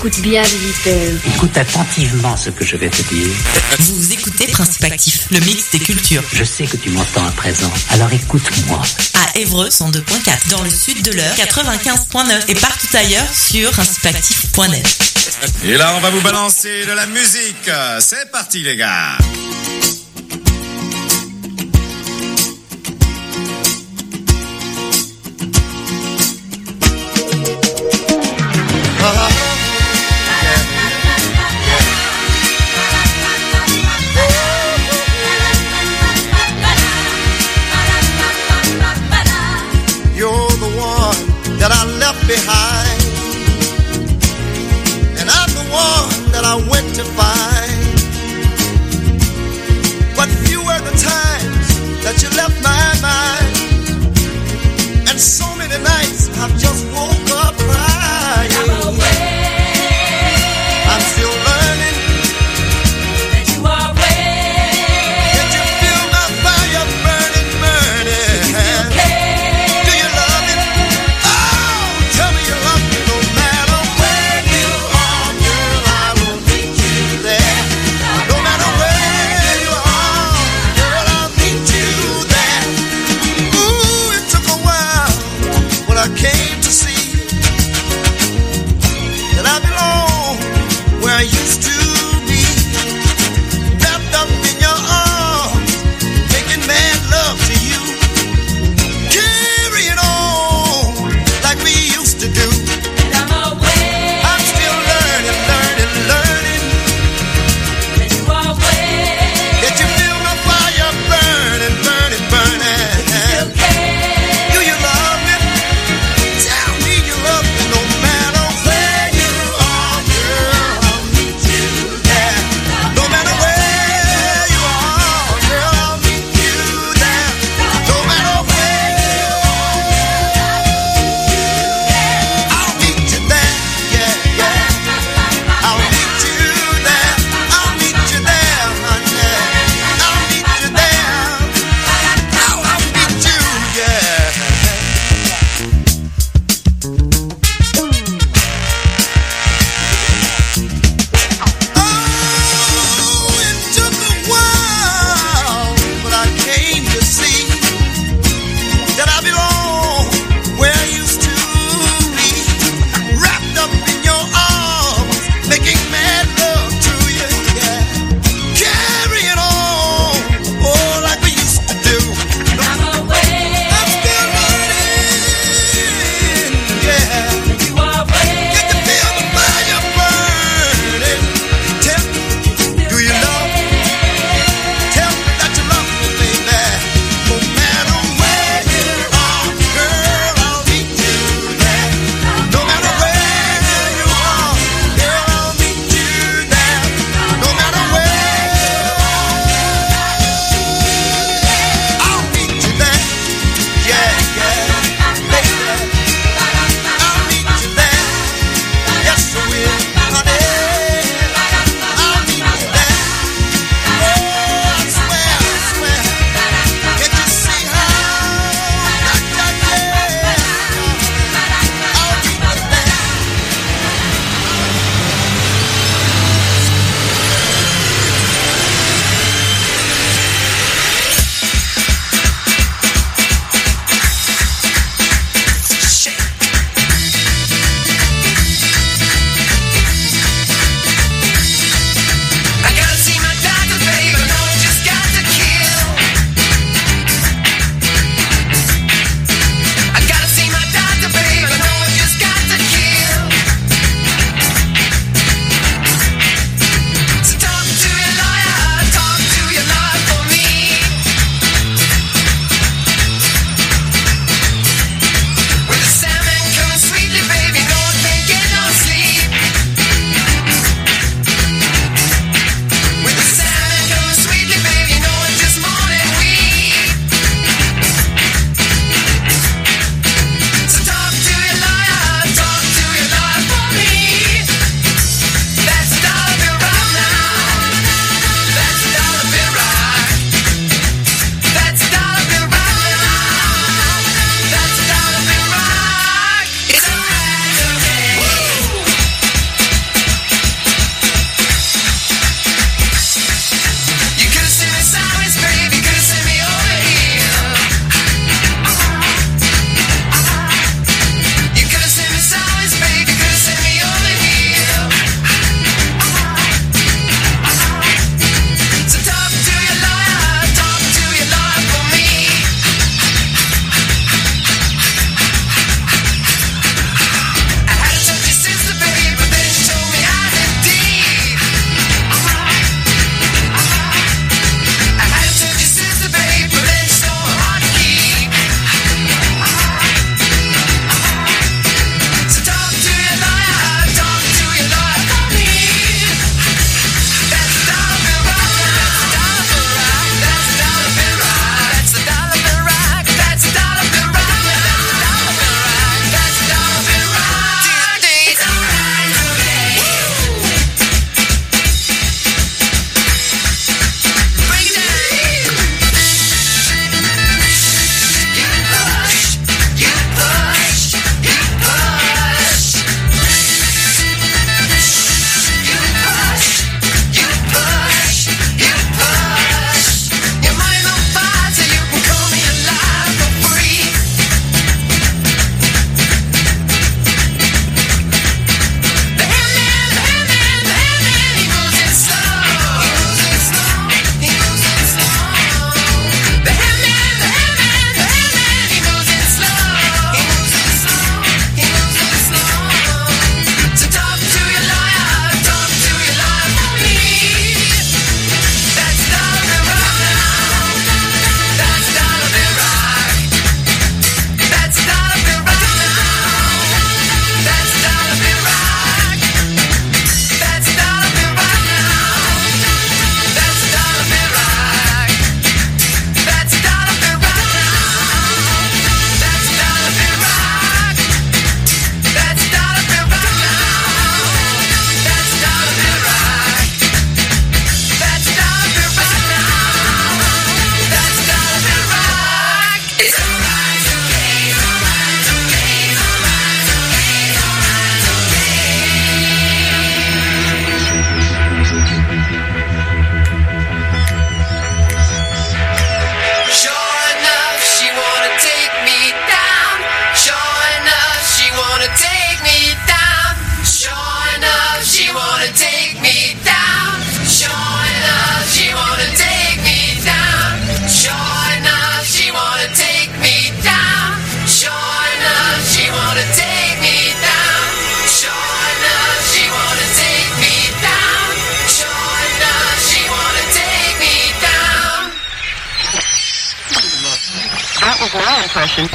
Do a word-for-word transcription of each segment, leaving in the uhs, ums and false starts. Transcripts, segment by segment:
Écoute bien, visiteur. Écoute attentivement ce que je vais te dire. Vous écoutez Principe Actif, le mix des cultures. Je sais que tu m'entends à présent, alors écoute-moi. À Évreux, cent deux point quatre, dans le sud de l'Eure, quatre-vingt-quinze point neuf et partout ailleurs sur principe actif point net. Et là, on va vous balancer de la musique. C'est parti, les gars. Behind, and I'm the one that I went to find. is my impression.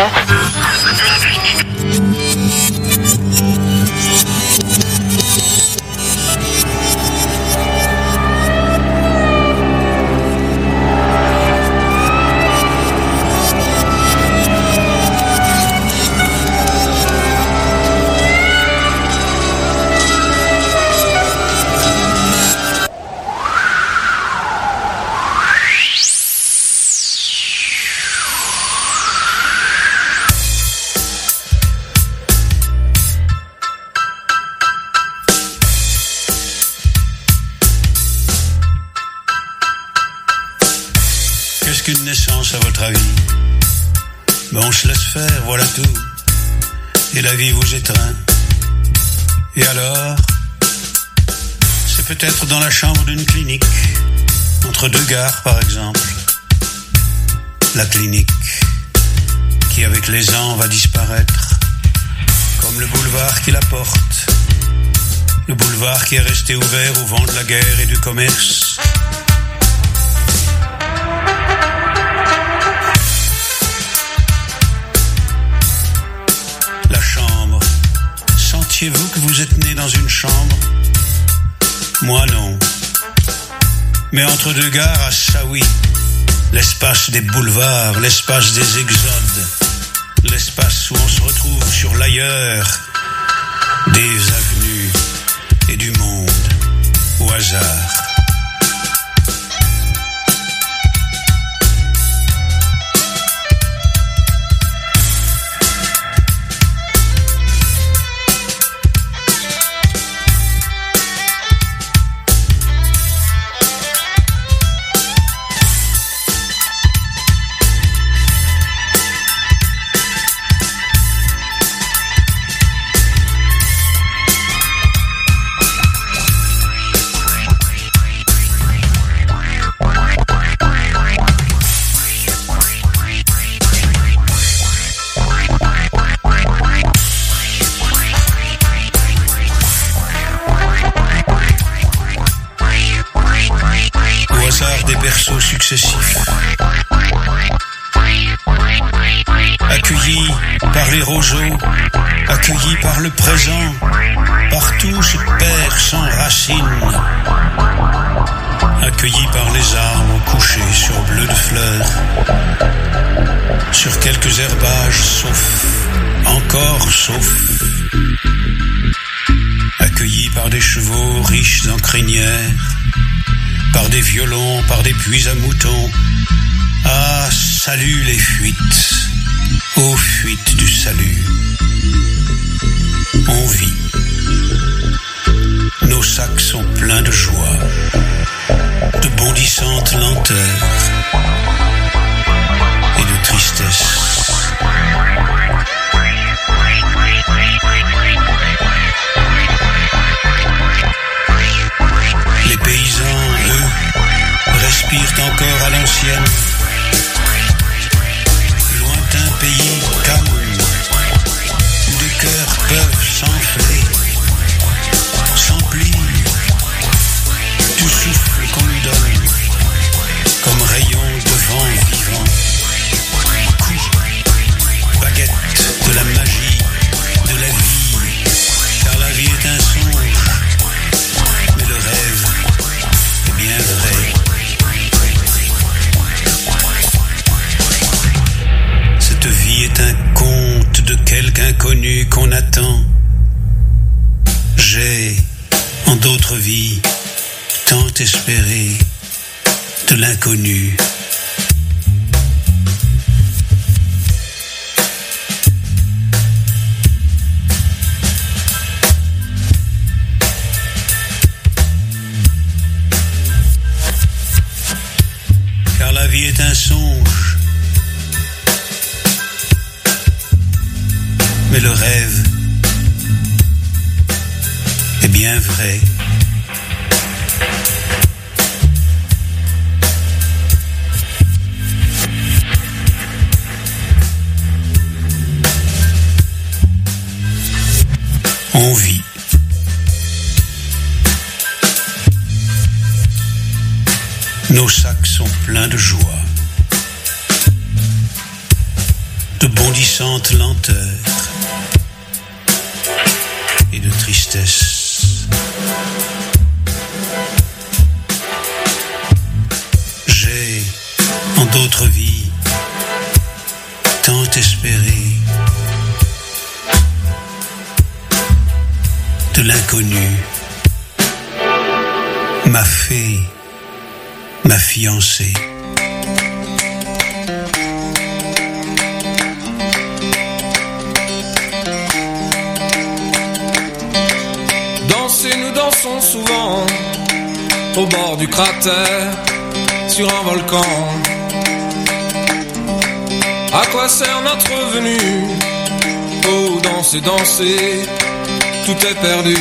Qu'est-ce qu'une naissance à votre avis? Ben on se laisse faire, voilà tout. Et la vie vous étreint. Et alors? C'est peut-être dans la chambre d'une clinique, entre deux gares par exemple. La clinique, qui avec les ans va disparaître, comme le boulevard qui la porte. Le boulevard qui est resté ouvert au vent de la guerre et du commerce. Sentiez-vous que vous êtes né dans une chambre? Moi non. Mais entre deux gares, à ça oui. L'espace des boulevards, l'espace des exodes, l'espace où on se retrouve sur l'ailleurs, des avenues et du monde au hasard. Successifs. Accueillis par les roseaux, accueillis par le présent, partout se perd sans racines. Accueillis par les arbres couchés sur bleu de fleurs, sur quelques herbages sauf, encore sauf. Accueillis par des chevaux riches en crinières, par des violons, par des puits à moutons. Ah, salut les fuites, ô fuites du salut. On vit, nos sacs sont pleins de joie, de bondissantes lenteurs et de tristesse. Les paysans, eux, respirent encore à l'ancienne. Lointain pays calme, où des cœurs peuvent s'enfler, s'emplir du souffle qu'on lui donne, comme rayon de vent vivant. Coup, baguette de la magie, de la vie, car la vie est un songe, mais le rêve est bien vrai. Cette vie est un conte de quelque inconnu qu'on attend. J'ai, en d'autres vies, tant espéré de l'inconnu. Car la vie est un songe, mais le rêve est bien vrai. On vit. Nos sacs sont pleins de joie, incessante lenteur et de tristesse. J'ai, en d'autres vies, tant espéré de l'inconnu, ma fée, ma fiancée. Danser, nous dansons souvent au bord du cratère, sur un volcan. À quoi sert notre venue? Oh, danser, danser, tout est perdu.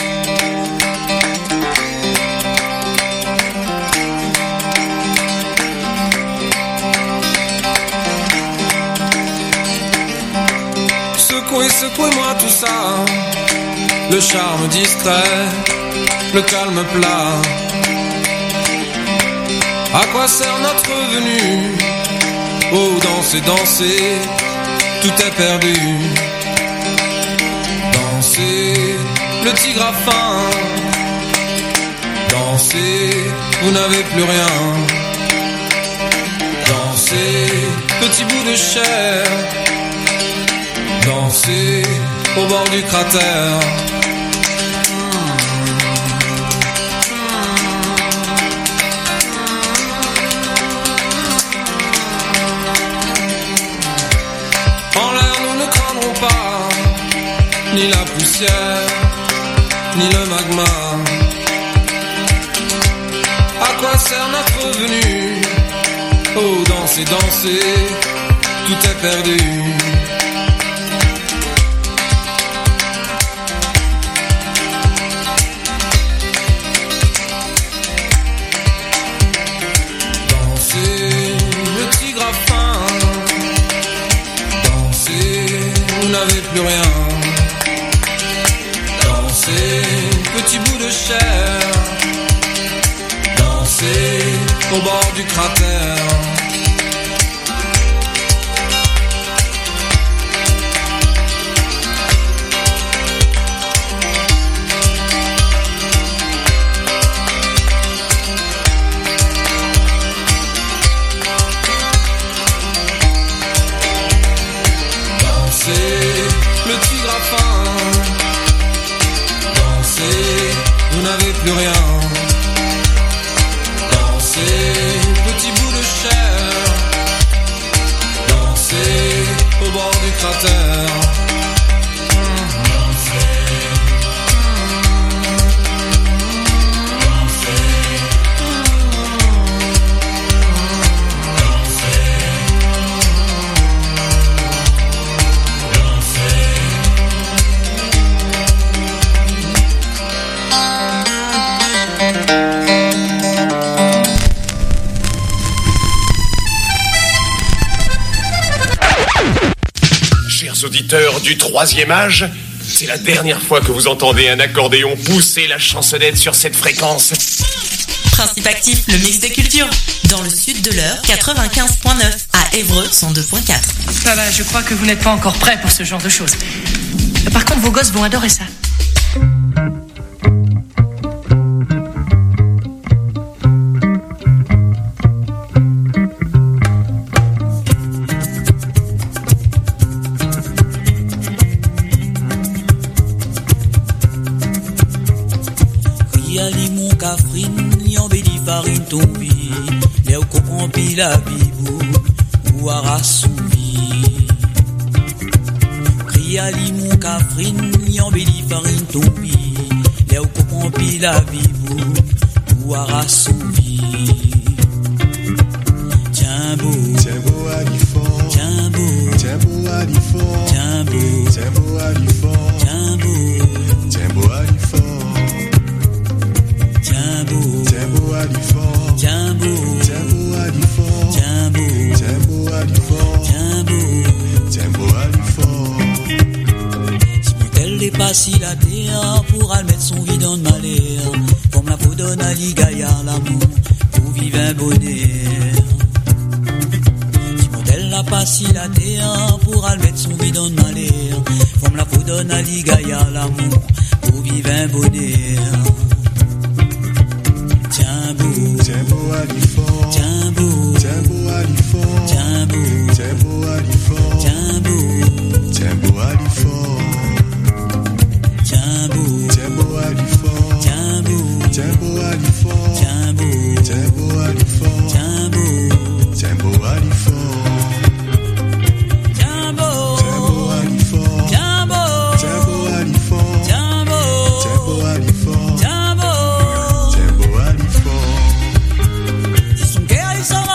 Secouez, secouez-moi tout ça, le charme discret, le calme plat. À quoi sert notre venue? Oh, danser, danser, tout est perdu. Dansez, le tigre a faim. Dansez, vous n'avez plus rien. Dansez, petit bout de chair. Dansez, au bord du cratère. Ni la poussière, ni le magma. À quoi sert notre venue? Oh, danser, danser, tout est perdu. Dansez, le tigre a faim. Dansez, vous n'avez plus rien. Petit bout de chair, danser au bord du cratère. Danser, le tigre a faim. Vous n'avez plus rien. Dansez, petit bout de chair. Dansez, au bord du cratère. Auditeurs du troisième âge, c'est la dernière fois que vous entendez un accordéon pousser la chansonnette sur cette fréquence. Principe actif, le mix des cultures. Dans le sud de l'heure, quatre-vingt-quinze point neuf. À Évreux, cent deux point quatre. Ça va, je crois que vous n'êtes pas encore prêts pour ce genre de choses. Par contre, vos gosses vont adorer ça. Tombi, mais au comprend la bibou ou à rassouvi. Criali mon cafrine, yambeli farine tombi, mais au comprend la bibou ou à rassouvi. Tiens beau, tiens beau à l'effort, tiens beau, tiens beau à l'effort, tiens beau, tiens beau à l'effort, tiens beau, tiens beau à l'effort, tiens beau, tiens beau à l'effort. Tiens beau, tiens beau à l'effort, tiens beau, tiens beau à l'effort, tiens beau, tiens beau à l'effort. Si mon tel est pas si la terre, pourra mettre son vie dans le malheur, comme la peau donne à l'amour, pour vivre un bonheur. Si mon tel n'a pas facile à terre pour aller mettre son vie dans le malheur. Comme la peau donne à l'igaya l'amour pour vivre un bonheur. Tiens beau, tiens beau à l'effort, tiens beau, tiens beau à l'effort, tiens beau, tiens beau à l'effort, tiens beau, tiens beau à l'effort, tiens beau, tiens beau à l'effort, tiens beau, tiens beau à l'effort, tiens beau, tiens beau à l'effort, tiens beau, tiens beau à l'effort. So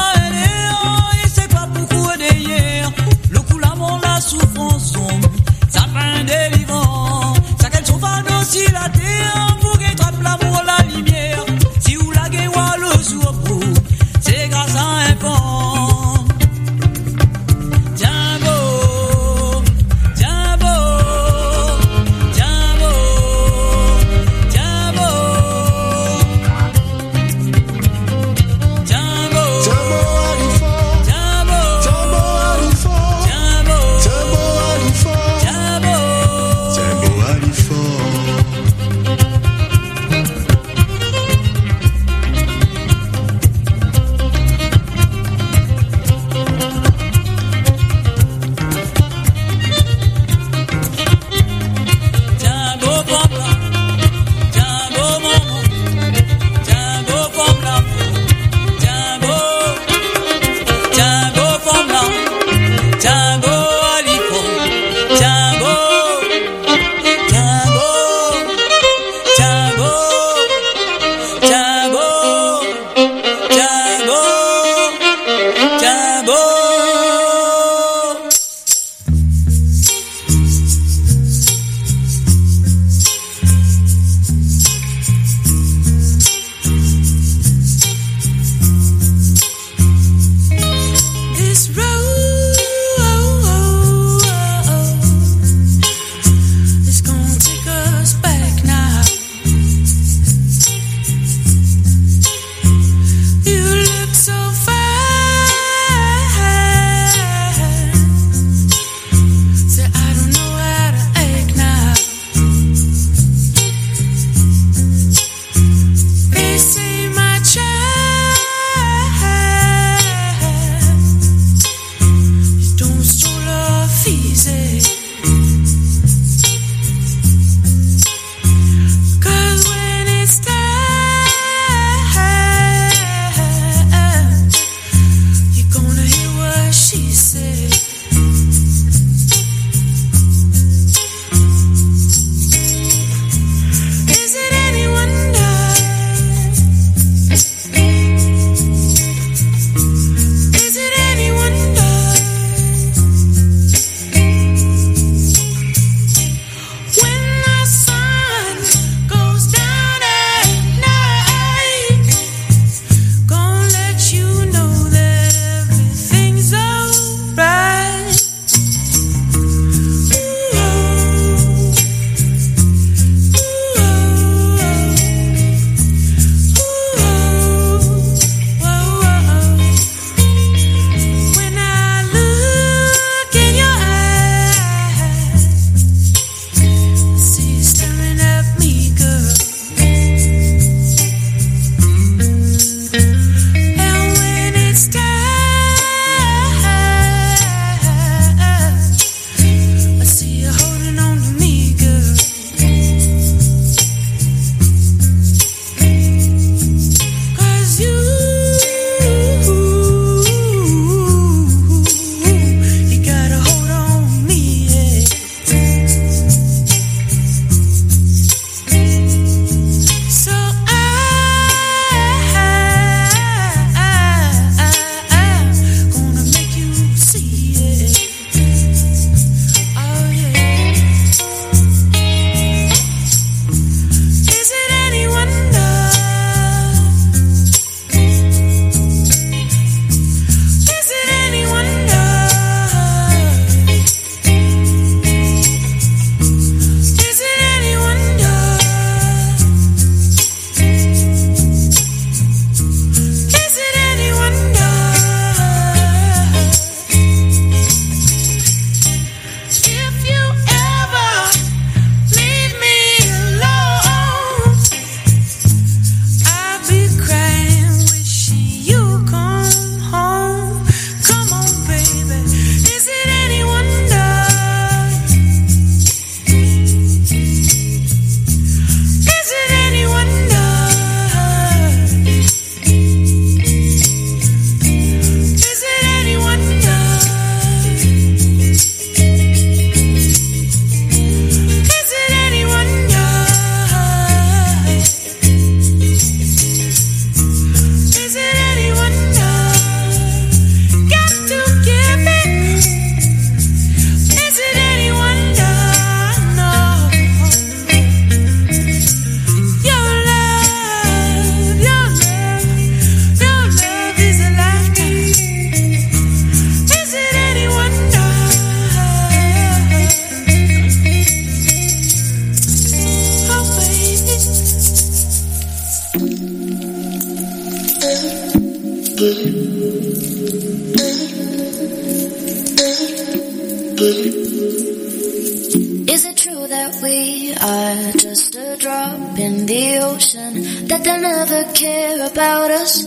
Is it true that we are just a drop in the ocean, that they'll never care about us?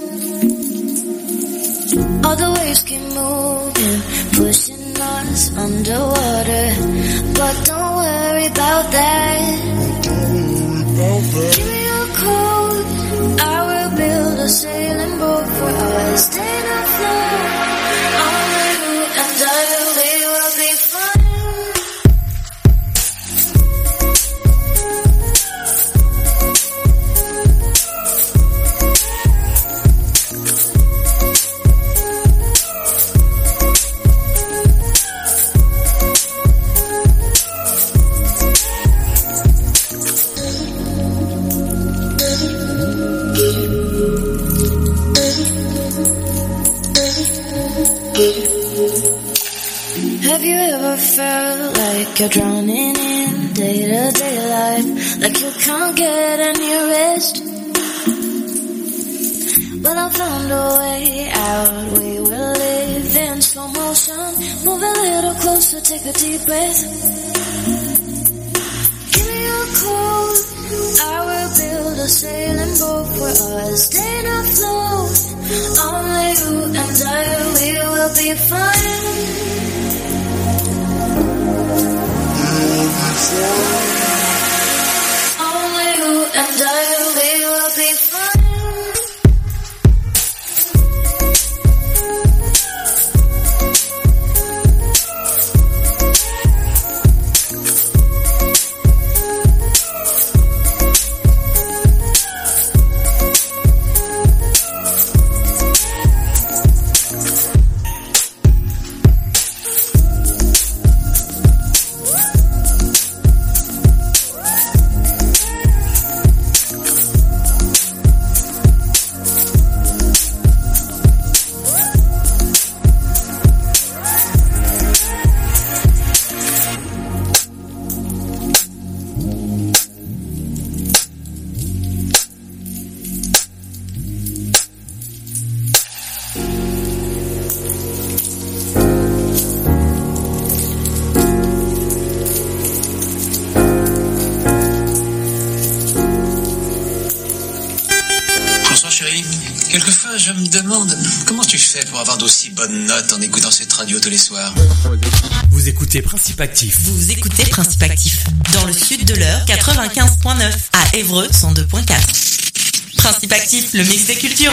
All the waves keep moving, pushing us underwater, but don't worry about that. Give me your code, I will build a sailing boat for us, stay afloat. Only you and I, we will be fine. Have you ever felt like you're drowning in day-to-day life, like you can't get any rest? Well, I found a way out, we will live in slow motion. Move a little closer, take a deep breath. Give me your code, I will build a sailing boat for us, staying afloat. Only you and I, we will be fine. Only you and I, we will be fine. Quelquefois, je me demande comment tu fais pour avoir d'aussi bonnes notes en écoutant cette radio tous les soirs. Vous écoutez Principe Actif. Vous écoutez Principe Actif. Dans le sud de l'heure, quatre-vingt-quinze point neuf. À Évreux, cent deux point quatre. Principe Actif, le mix des cultures.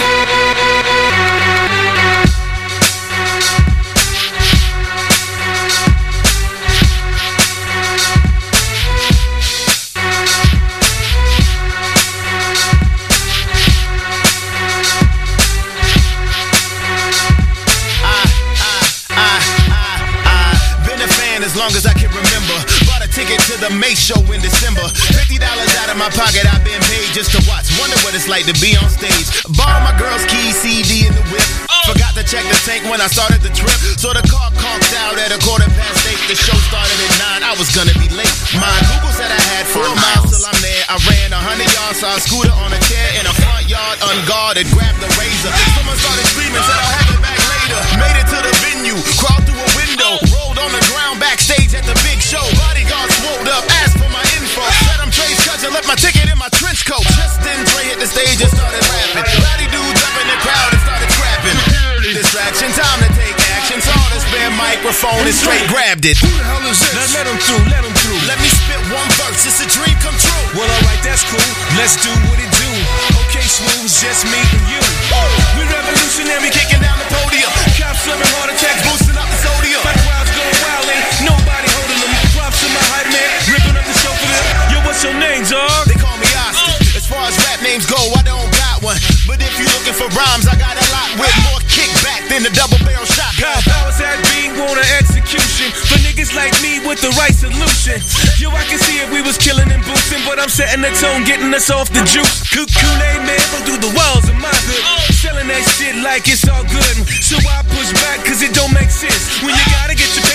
As long as I can remember, bought a ticket to the May show in December. Fifty dollars out of my pocket, I've been paid just to watch. Wonder what it's like to be on stage. Borrow my girl's keys, C D in the whip. Forgot to check the tank when I started the trip, so the car conked out at a quarter past eight. The show started at nine, I was gonna be late. My Google said I had four miles till I'm there. I ran a hundred yards, saw a scooter on a chair in a front yard, unguarded, grabbed the razor. Someone started screaming, said I'll have it back later. Made it to the venue, crawled through a window, rolled on the ground backstage at the big show. Bodyguards rolled up, asked for my info. Said I'm Trey's cousin, left my ticket in my trench coat. Just then Trey hit the stage and started rapping. Rowdy dudes up in the crowd and started scrapping. Distraction, time to take action. Saw the spare microphone and straight grabbed it. Who the hell is this? Now let him through, let him through. Let me spit one verse, it's a dream come true. Well, alright, that's cool. Let's do what it do. Okay, smooth, just me and you. We revolutionary, kicking down the podium. Cops serving heart attacks, boosting up the sodium. My crowd's going wild, ain't nobody holding them. Props to my hype man, ripping up the show for them. Yo, what's your name, dog? They call me Austin. As far as rap names go, I don't got one. But if you looking for rhymes, I got a lot with more kickback than the double barrel shotgun. God powers that being on an execution for niggas like me with the right solution. Yo, I can see if we was killing and boosting, but I'm setting the tone, getting us off the juice. Kool-Aid man, go through the walls of my hood, selling that shit like it's all good. So I push back, cause it don't make sense when you gotta get your